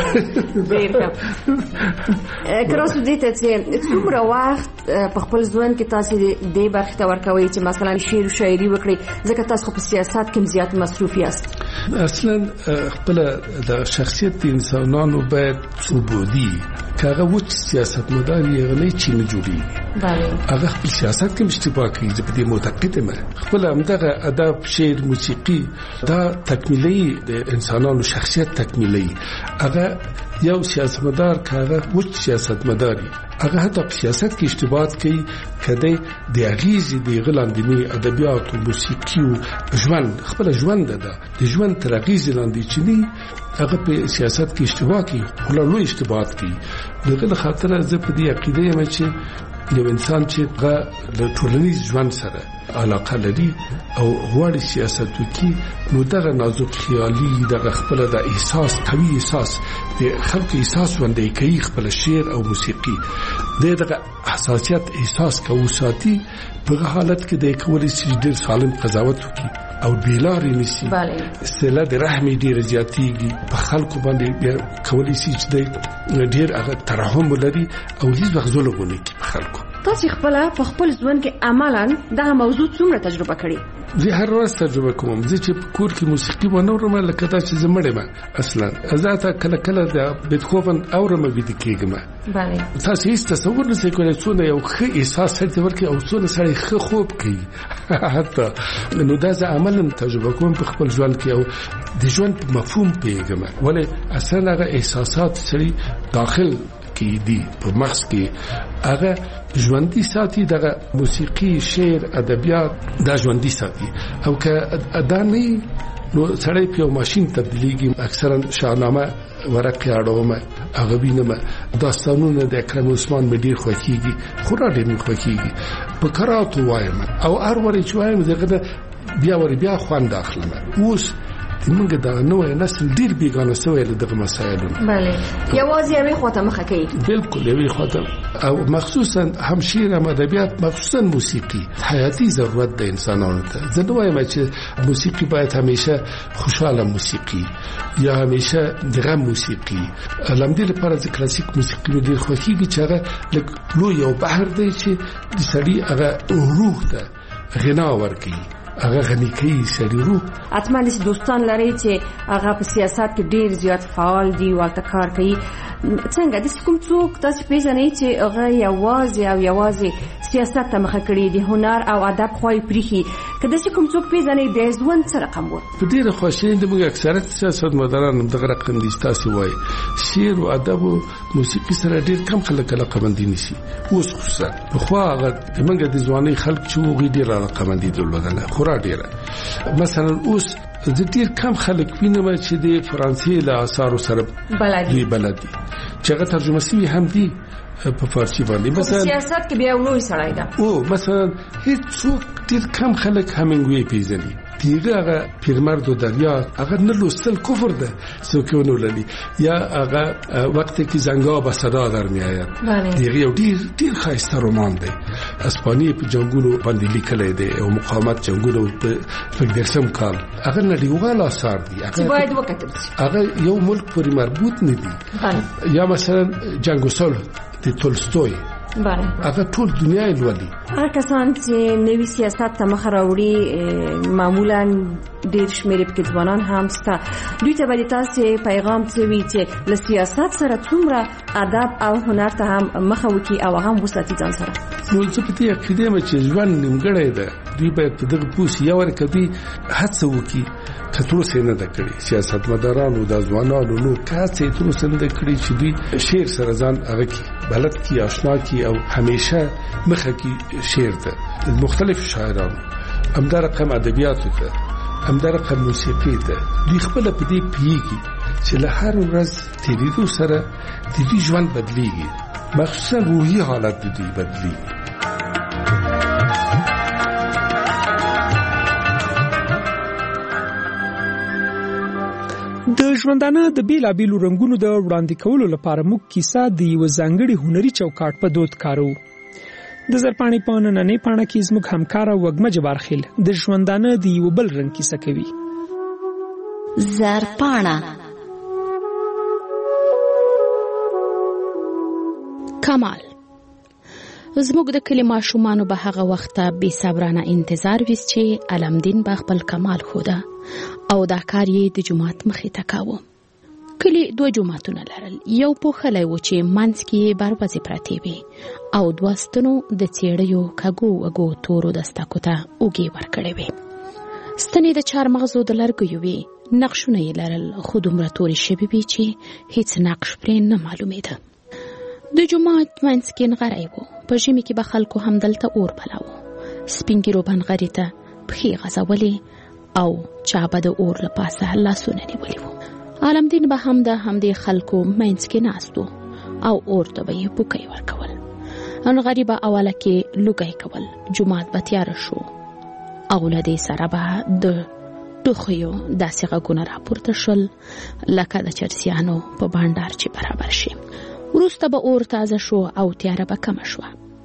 کراسو دې ته چې څومره وخت په خپل ځوان کې تاسو دې برخه ته ورکوي چې مثلا شعر او شاعري وکړي، ځکه تاسو په سیاست کې زیات مصروف یاست؟ اصلا خپل د شخصیت انسانانو باید ثبوتی کاغه وچ سیاست مداري غني چې نه جوړي. هغه خپل سیاست کې اشتباه کوي. زه په دې معتقد یم. خپل همدغه ادب، شعر، موسیقي دا تکمیلي د انسانانو شخصیت تکمیلي. هغه یو سیاستمدار کاغه وچ سیاستمداري هغه حتی په سیاست کې اشتباهات کوي کله د اغیزې د غلاندنی ادبیات او موسیقي او ژوند خپل ژوند ده د ژوند تر اغیزې لاندې چني هغه په سیاست کې اشتباه کوي، خپل لوی اشتباهات کوي. دغه خاطر زه په دې عقیده یم چې یو انسان چې د ټولنیز ژوند سره علاقه لري او غواړي سیاست وکړي، نو دغه نازک خیالي دغه خپل د احساس، قوي احساس د خلکو احساس باندې کوي، خپل شعر او موسیقي دغه حساسیت احساس کوي ساتي. په حالت کې د کولې چې ډېر سالم قضاوت وکړي او بیلاری نسی استله د رحم ډیر زیاتیږي په خلکو باندې کولې چې ډیر هغه ترحم لري او هیڅ وخت ظلم نه کوي په خلکو. تاسو خپل ژوند کې عملاً دا موضوع څومره تجربه کړی؟ زه هر ورځ تجربه کوم. زه چې په کور کې موسیقي ونورم لکه دا چې زمړم اصلا ازاته کله کله د بیتهوون اورم بده کېږم. تاسو هیڅ تصور نه کوئ څونه یو ښه احساس سره ورکړي او څونه سره ښه خوب کوي. حتی نو دا زه عملاً تجربه کوم په خپل ژوند کې او د ژوند مفهوم پیژنم. ولې اصلا هغه احساسات سره داخل کې دي په مغز کې هغه ژوندۍ ساتي. دغه موسیقي، شعر، ادبیات دا ژوندۍ ساتي او که ادا نه نو سړی په ماشين تبدیلیږي. اکثرا شاهنامه ورقه اړومه هغه وینم، داستانونه د اکرم عثمان مې ډیر خوښیږي، خورا ډیر خوښیږي. په قراتو وایم او هر وری چې وایم دغه بیا خوند اخلم. اوس موږ دا نوې نسل ډیر بیگانه سوی له دغه مسایلو. یوازې یوې خواته مخه کوي. بالکل یوې خواته او مخصوصا هم شعر، هم ادبیات، مخصوصا موسیقي حیاتي ضرورت د انسانانو ته. زه نو وایم چې موسیقي باید همیشه خوشاله موسیقي یا همیشه دغه موسیقي. الحمدلله لپاره د کلاسیک موسیقي ډیر خوښیږي چې هغه لوی یو بحر دی چې د سړي هغه روح ته غنا ورکوي، هغه غني کوي سړي روح. اتمنه چې دوستان لري چې هغه په سیاست کې ډیر زیات فعال دي او کار کوي. څنګه د کوم څوک تاسو پیژنئ چې هغه یوازې سیاست ته مخه کړی دي، هنر او ادب خوای پریخي؟ کله چې کوم څوک پیژنئ د ځوان سره رقم وو په ډیره خوشاله دي. موږ اکثریت سیاستمداران دغه رقم دي. تاسو وایي شعر او ادب او موسیقي سره ډیر کم خلک رقم دي نشي. اوس خصوصا خو هغه موږ د ځواني خلک چې وګړي ډیر رقم دي دلته خورا ډیره. مثلا اوس د ډیر کم خلک وینم چې د فرانسې له آثارو سره بلدي چې هغه ترجمه شوی هم دي په فارسی باندې. مثلا سیاست کې بیا ولوي سړی ده. او مثلا هیڅ څوک ډیر کم خلک همینګوی پیژني دیغه پیرمرد و دریا هغه نه لوستل کفر ده څوکونه للی یا هغه وخت کې زنګا به صدا در میآید دیغه ډیر خاصه رمان دی اسپانیایی په جنگونو باندې لیکل دی او مقاومت جنگونو په فردرسم کال هغه نړیوال آثار دي هغه یو ملک پورې مربوط نه دي یا مثلا جنگ و صلح د تولستوی هغه ټول دنیا یې لولي. هغه کسان چې نوي سیاست ته مخ راوړي معمولا ډېر شمېر پکې ځوانان هم شته. دوی ته به تاسې پیغام څه وي چې له سیاست سره څومره ادب او هنر ته هم مخه وکړي او هم وساتي ځان سره؟ نو زه په دې عقیده یم چې ژوند نیمګړی ده. دوی باید په دغه پوه شي یا ورکه دوی هڅه وکړي که تر اوسه نه ده کړې سیاستمدارانو د ځوانانو نو کاسې تر اوسه نه ده کړې چې دوی شعر سره ځان هغه کې بلد کې آشنا کې او همیشه مخه کې شعر ده مختلف شاعرانو همدا رقم ادبیاتو ته همدا رقم موسیقي ته دوی خپل په دې پیږي چې له هر ورځ تیریدو سره د دوی ژوند بدلیږي مخصوصا روحي حالت د دوی بدلیږي. د ژوندانه د بیلابیلو رنگونو د وړاندې کولو لپاره موږ کیسه د یو ځانګړي هنري چوکاټ په دود کارو. د زرپاڼې په نننۍ پاڼه کې زموږ همکار وګمه جبارخیل د ژوندانه د یو بل رنګ کیسه کوي. زرپاڼه کمال زموږ د کلی ماشومانو به هغه وخت بې صبرانه انتظار ویست چې علمدین به خپل کمال خوده او دا کار یې د جومات مخې ته کاوه. کلی 2 جوماتونه لرل. یو پوښلی و چې منځ کې یې بروزې پرتې وې او 2 ستنو د څېړیو کږو وږو تورو دستکو ته اوږې ورکړې وې. ستنې د چارمغزو د لرګیو وې. نقشونه یې لرل خو دومره تورې شوې وې چې هیڅ نقش پرې نه معلومېده. د جومات منځ کې نغری و. په ژمي کې به خلکو همدلته اور بلاوه. سپین ږیرو بنغري ته پښې غځولې او چا به د اور له پاسه لاسونه نیولي وو. علمدین به هم د همدې خلکو منځ کې ناست و او اور ته به یې پوکی ورکول. نغري به اوله کې لوګی کول. جومات به تیاره شو او له دې سره به د ټوخیو داسې غږونه راپورته شول لکه د چرسیانو په بانډار چې برابر شي. وروسته به اور تازه شو او تیاره به کمه شوه.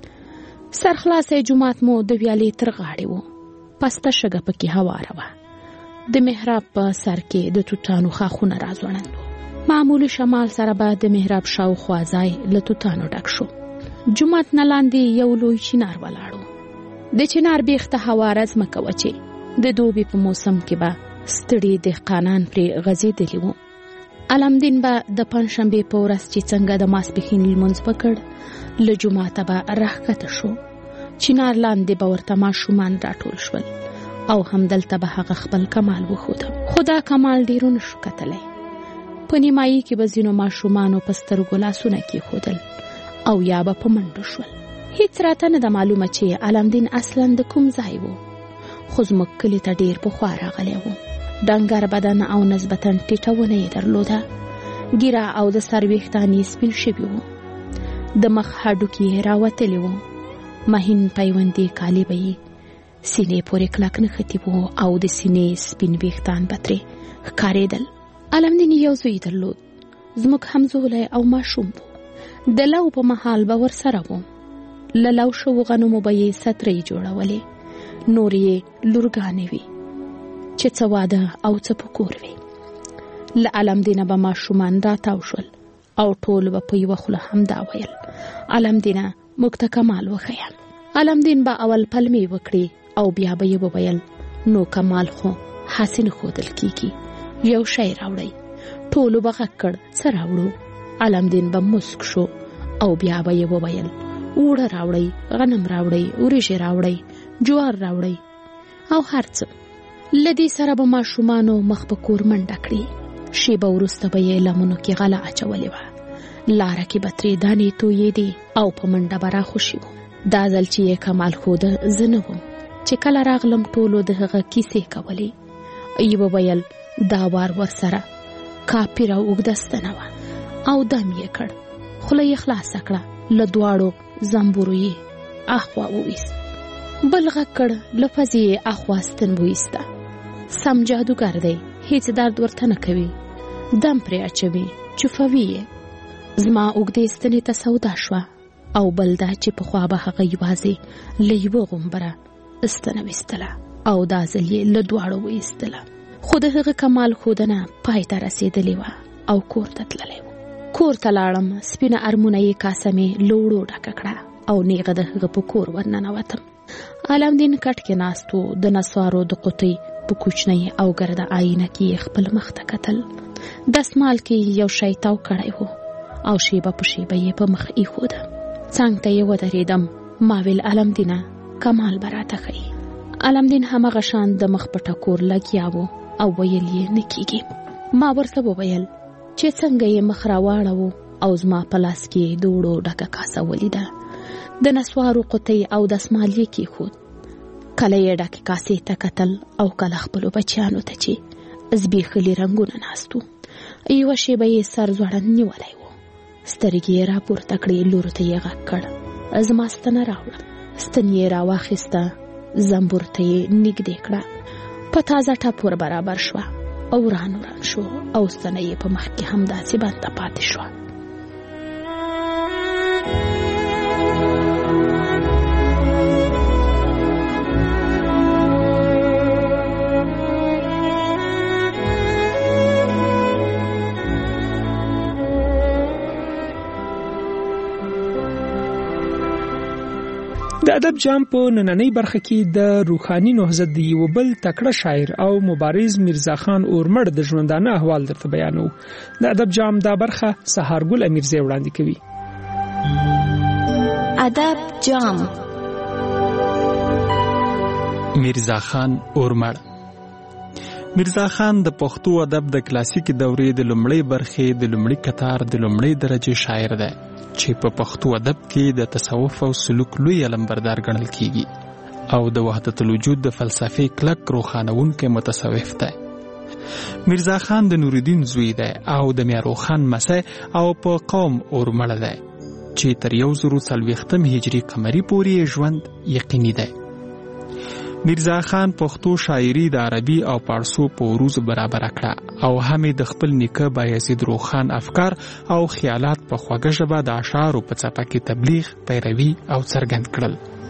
سرخلاصه جومات مو د ویالې تر غاړې و. پسته شګه پکې هواره وه. د محراب په سر کې د توتانو خاخونه راځوړند وو. معمولي شمال سره به د محراب شاوخوا ځای له توتانو ډک شو. جومات نه لاندې یو لوی چنار ولاړ و. د چنار بیخته هواره ځمکه وه چې د دوبي په موسم کې به ستړي دهقانان پرې غځېدلي وو. علمدین به د پنجشنبې په ورځ چې څنګه د ماسپښین لمونځ وکړ له جوماته به راښکته شو. چنار لاندې به ورته ماشومان راټول شول او همدلته به هغه خپل کمال وښوده. خو دا کمال ډېرو نشو کتلی. په نیمایي کې به ځینو ماشومانو په سترګو لاسونه کېښودل او یا به په منډو شول. هیڅ راته نه ده معلومه چې علمدین اصلا د کوم ځای و. خو زموږ کلي ته ډېر پخوا راغلی و. ډنګر بدن او نسبتا ټیټه ونه یې درلوده. ږیره او د سر ویښتان یې سپین شوي وو. د مخ هډوکي یې راوتلي وو. مهین پیوندي کالي به یې سینې پورې کلک نښتي وو او د سینې سپین ویښتان به ترې ښکارېدل. علمدین یو زوی درلود. زموږ همزولی او ماشوم و. د لو په مهال به ورسره و. له لو شوو غنمو به یې سترۍ جوړولې. نور یې لورګانې وي چې څه واده او څه په کور وي. له علمدینه به ماشومان راتاو شول او ټول به په یوه خوله همدا ویل: علمدینه موږ ته کمال وښیه. علمدین به اول پلمې وکړي او بیا به یې وویل: نو کمال خو هسې نه ښودل کېږي، یو شی راوړئ. ټولو به غږ کړ: څه راوړو؟ علمدین به مسک شو او بیا به یې وویل: اوړه راوړئ، غنم راوړئ، وریژې راوړئ، جوار راوړئ او هر څه. له دې سره به ماشومانو مخ په کور منډه کړي. شیبه وروسته به یې لمنو کې غله اچولې وه. لاره کې به ترې دانې تویېدې او په منډه به راخوشي وو. دا ځل چې یې کمال ښوده زه نه وم. چې کله راغلم ټولو د هغه کیسې کولې. یوه ویل دا وار ورسره کاپي را اوږده ستنه وه او دم یې کړ. خوله یې خلاصه کړه. له دواړو زنبورو یې اخوا وویست. بل غږ کړ: له پزې یې اخوا ستن وویسته. سم جادوګر دی، هیڅ درد ورته نه کوي، دم پرې اچوي، چوفوي یې. زما اوږدې ستنې ته سودا شوه او بل دا چې پخوا به هغه یوازې له یوه غومبره ستنه ویستله او دا ځل یې له دواړو ویستله. خو د هغه کمال ښودنه پای ته رسېدلې وه او کور ته تللی و. کور ته لاړم، سپینه ارمونه یې کاسه مې له وړو ډکه کړه او نیغه د هغه په کور ورننوتم. عالمدین کټ کې ناست و، د نسوارو د قطۍ په کوچنۍ او ګرده آینه کې یې خپل مخ ته کتل. دستمال کې یو شی تاو کړی و او شیبه په شیبه یې په مخ ایښوده. څنګ ته یې ودرېدم. ما ویل علمدینه کمال به راته ښیي. علمدین همغه شان د مخ په ټکور لګیا و او ویل یې نه کېږي. ما ورته وویل چې څنګه یې مخ راواړو او زما په لاس کې د وړو ډکه کاسه ولیده. د نسوارو قطۍ او دستمال یې کېښود. کله یې ډکې کاسې ته کتل او کله خپلو بچیانو ته چې زبېښلي رنګونه ناست وو. یوه شیبه یې سر ځوړند نیولی و. سترګې یې راپورته کړې، لورو ته یې غږ کړ زما ستنه راوړه. ستن یې راواخیسته، زنبور ته یې نږدې کړه، په تازه ټپ ور برابر شوه او وران شو او ستنه یې په مخ کې همداسې بنده پاتې شوه. د ادب جام په نننۍ برخه کې د روحاني نهضت د یو بل تکړه شاعر او مبارز میرزا خان اورمړ د ژوندانه احوال درته بیانو. د ادب جام دا برخه سهارګل امیرزی وړاندې کوي. ادب جام. میرزا خان اورمړ. میرزا خان د پښتو ادب د کلاسیک دورې د لومړۍ برخې د لومړي کتار د لومړۍ درجه شاعر دی چې په پښتو ادب کې د تصوف او سلوک لوی علمبردار ګڼل کیږي او د وحدت الوجود د فلسفې کلک روښانونکی متصوف دی. میرزا خان د نورالدین زوی دی او د میارو خان مسی او په قوم اورمړ دی چې تر 1040 هجري قمري پورې ژوند یقیني دی. میرزا خان پښتو شاعري د عربي او پارسو په عروض برابر کړه او هم د خپل نیکه بایزید روخان افکار او خیالات په خوږه ژبه د اشعارو په څپه کې تبلیغ، پیروي او څرګند کړل.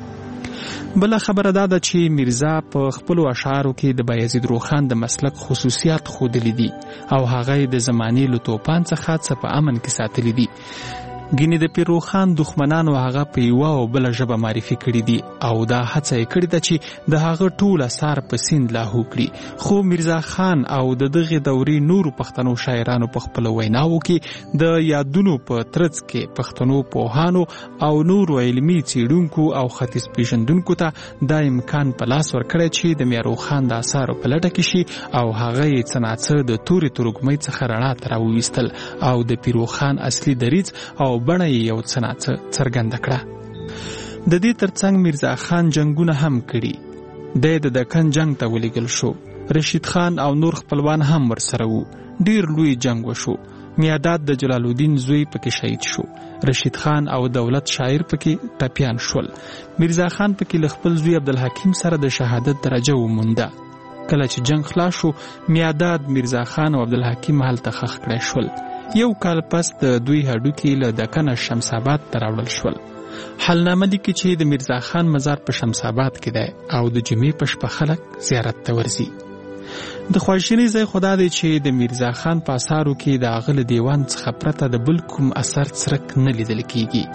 بل خبره دا ده چې میرزا په خپل اشعارو کې د بایزید روخان د مسلک خصوصیات ښودلي دي او هغه د زمانې له توپان څخه څه په امن کې ساتلي دي. ګینې د پیروخان دښمنانو هغه په یوه او بله ژبه معرفي کړي دي او دا هڅه یې کړې ده چې د هغه ټول اثار په سیند لاهو کړي. خو میرزا خان او د دغې دورې نورو پښتنو شاعرانو په خپلو ویناوو کې د یادونو په ترڅ کې پښتنو پوهانو او نورو علمي څېړونکو او ختیځ پېژندونکو ته دا امکان په لاس ورکړی چې د میارو خان د اثارو په لټه کې شي او هغه یې څه ناڅه د تورې ترږمۍ څخه رڼا ته راوویستل او د پیروخان اصلي دریځ او بڼه یې یو څه ناڅه څرګنده کړه. د دې ترڅنګ میرزا خان جنگونه هم کړي. د دکن جنگ ته ولېږل شو. رشید خان او نور خپلوان هم ورسره وو. ډیر لوی جنگ وشو. میاداد د جلال الدین زوی پکې شهید شو. رشید خان او دولت شاعر پکې ټپیان شول. میرزا خان پکې له خپل زوی عبدالحکیم سره د شهادت درجه ومونده. کله چې جنگ خلاص شو، میاداد میرزا خان او عبدالحکیم هلته ښخ کړای شول. یو کال پس د دوی هډوکي له دکنه شمس آباد ته راوړل شول. حلنامه لیکي چې د میرزا خان مزار په شمس آباد کې دی او د جمعې په شپه خلک زیارت ته ورځي. د خواشینۍ ځای خو دا دی چې د میرزا خان په اثارو کې د هغه له دیوان څخه پرته د بل کوم اثر څرک نه لیدل کیږي.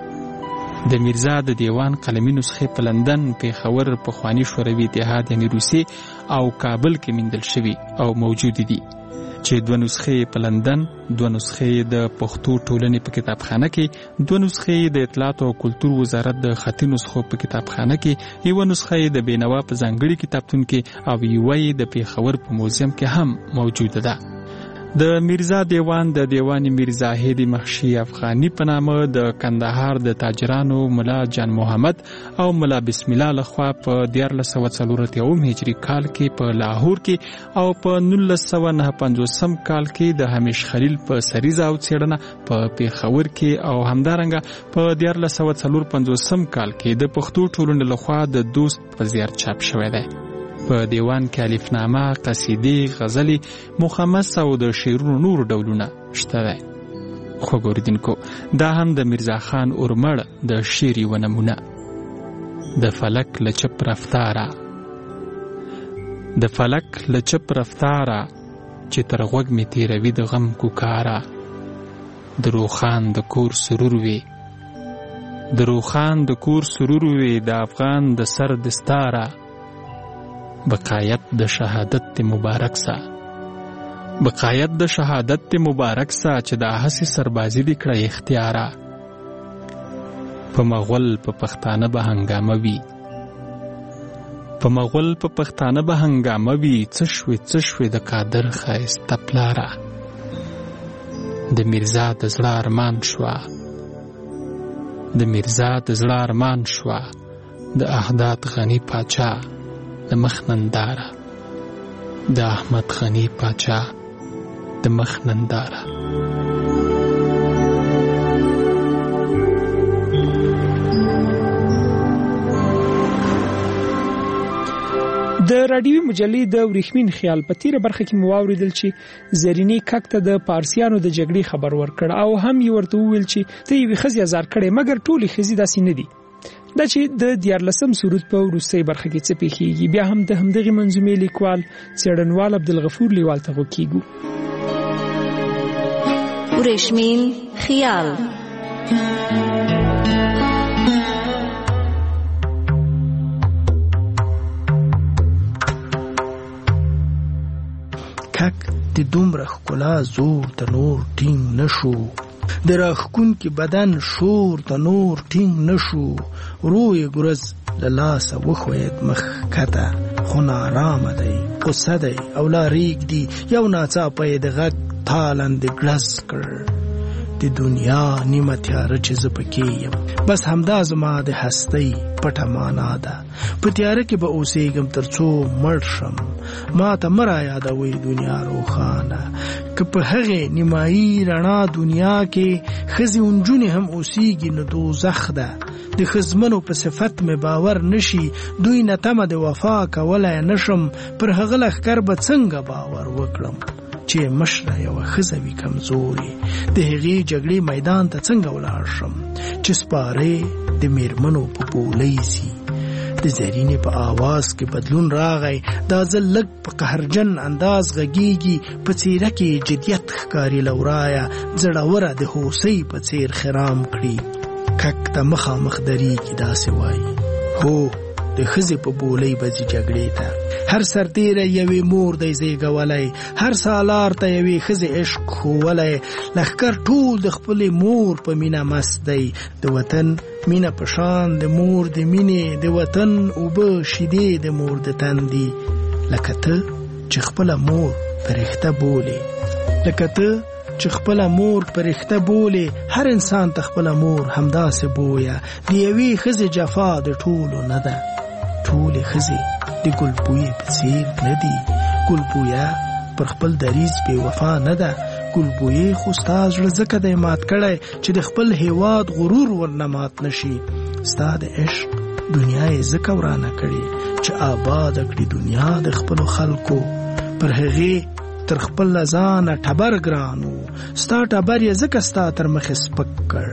د میرزا د دیوان قلمي نسخې په لندن، پیښور، پخواني شوروي اتحاد یعنې روسیې او کابل کې موندل شوي او موجود دي چې 2 نسخې په لندن، 2 نسخې د پښتو ټولنې په کتابخانه کې، 2 نسخې د اطلاعات او کلتور وزارت د خطي نسخو په کتابخانه کې، 1 نسخه د بینوا په ځانګړي کتابتون کې او 1 د پیښور په موزیم کې هم موجوده ده. د میرزا دیوان د دیوان میرزا هیدی مخشی افغانی په نامه د کندهار د تاجرانو ملا جان محمد او ملا بسم الله لخوا په 1440 هجری کال کې په لاهور کې او په 1959 کال کې د همیش خلیل په سریزه او څېړنه په پیښور کې او همدارنګه په 1455 کال کې د پښتو ټولنې لخوا د دوست په زیار چاپ شوی دی. په دیوان کې الفنامه، قصیدې، غزلې، مخمس او د شعرونو نور ډولونه شته دی. خو ګوریدونکو دا هم د میرزا خان اورمړ د شعر یوه نمونه. د فلک له چپ رفتاره، د فلک له چپ رفتاره چې تر غوږ مې تیروي د غم کوکاره. د روخان د کور سرور وي، د روخان د کور سرور وي، د افغان د سر دستاره. بقایت د شهادت مبارک سا، بقایت د شهادت مبارک سا چې د هسې سربازي دې کړه اختیاره. په مغول په پښتانه به هنګامه وي، په مغول په پښتانه به هنګامه وي. څه شوې د قادر ښایسته پلاره. د میرزا د زړه ارمان شوه، د میرزا د زړه ارمان شوه، د احداد غنی پاچا د مخ ننداره، د احمد غنی پاچا د مخ ننداره. د رادیوي مجلې د ورېښمین خیال په تیره برخه کې مو واورېدل چې زرینې کک ته د پارسیانو د جګړې خبر ورکړ او هم یې ورته وویل چې ته یوې ښځې ازار کړې، مګر ټولې ښځې داسې نه دي. دا چې د 14 سرود په وروستۍ برخه کې څه پیښیږي، بیا هم د همدغې منظومې لیکوال څېړنوال عبدالغفور لیوال ته غوږ کیږو. ورېښمین خیال. کک د دومره ښکلا زور ته نور ټینګ نشو، د راښکونکي بدن شور ته نور ټینګ نشو. روی ګرز له لاسه وښوید مخ کته، خو نارامه دی، غصه دی او لا ریږدي. یو ناڅاپه یې د غږ تالند ګړز کړ. د دنیا نیمه تیاره چې زه پکې یم، بس همدا زما د هستۍ پټه معنا ده. په تیاره کې به اوسېږم تر څو مړ شم، ما ته مه رایادوئ دنیا روښانه. که په هغې نیمایي رڼا دنیا کې ښځې نجونې هم اوسېږي نو دوزخ ده. د ښځمنو په صفت مې باور نشي، دوی نه تمه د وفا کولی نشم. پر هغه لښکر به څنګه باور وکړم چې مشره یوه ښځه وي کمزورې. د هغې جګړې میدان ته څنګه ولاړ شم چې سپارې د میرمنو په بولۍ سي. د زرینې په آواز کې بدلون راغی، دا ځل لږ په قهرجن انداز غږیږي. په څېره کې جدیت ښکاري لورایه، زړوره د هوسۍ په څېر خرام کړي. کک ته مخامخ درېږي داسې وایي، هو د ښځې په بولۍ به ځي جګړې ته. هر سرتیری یوې مور دی زیږولی، هر سالار ته یوې ښځې عشق ښوولی. لښکر ټول د خپلې مور په مینه مست دی. د وطن مینه په شان د مور د مینې، د وطن اوبه شیدې د مور د تندي. لکه ته چې خپله مور فرښته بولې، لکه ته چې خپله مور فرښته بولې، هر انسان ته خپله مور همداسې بویه. د یوې ښځې جفا د ټولو نه ده. ټولې ښځې د ګلبویې په څېر نه دي. ګلبویه پر خپل دریځ بې وفا نه ده. ګلبویې خو ستا زړه ځکه دی مات کړی چې د خپل هیواد غرور ورنه مات نشي. ستا د عشق دنیا یې ځکه ورانه کړې چې آباده کړي دنیا د خپلو خلکو. پر هغې تر خپل ځانه ټبر ګرانو، ستا ټبر یې ځکه ستا تر مخې سپک کړ.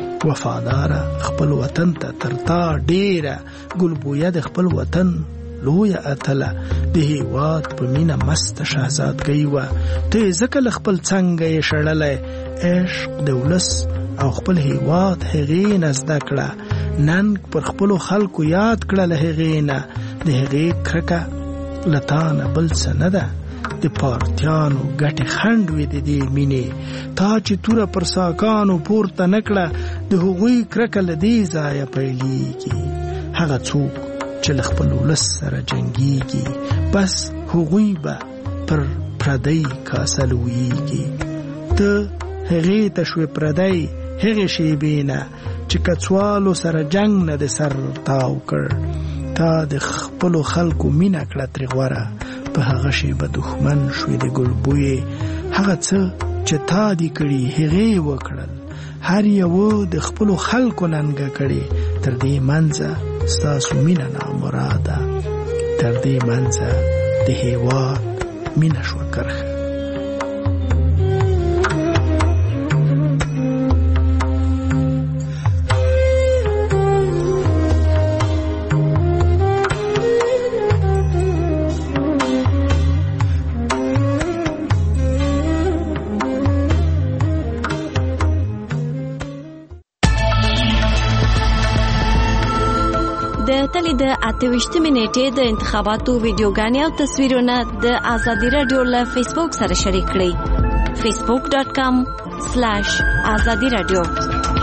وفاداره خپل وطن ته تر تا ډیره، ګلبویه د خپل وطن لویه اتله. د هیواد په مینه مسته شهزادګۍ وه، ته یې ځکه له خپل څنګه یې شړلی. عشق د ولس او خپل هیواد هغې نه زده کړه. ننګ پر خپلو خلکو یاد کړه له هغې نه. د هغې کرکه له تا نه بل څه نه ده. د پارتیانو ګټې خنډ وې د دې مینې. تا چې توره پر ساکانو پورته نه کړه، د هغوی کرکه له دې ځایه پیلېږي. هغه څوک چې له خپل ولس سره جنګېږي، بس هغوی به پر پردی کاسه لویږي. ته هغې ته شوې پردی هغې شېبې نه چې کڅوالو سره جنګ نه د سر تاو کړ. تا د خپلو خلکو مینه کړه ترې غوره، په هغه شېبه دښمن شوې د ګلبویې. هغه څه چې تا دي کړي هغې وکړل، هر یوه د خپلو خلکو ننګه کړې. تر دې منځه ستاسو مینه نامراده. د تر دې منځه د هیواد مینه شوه کرښه. د تلې د 28 نیټې د انتخاباتو ویډیوګانې او تصویرونه د آزادي رادیو له فیسبوک سره شریک کړئ. facebook.com/azadi radio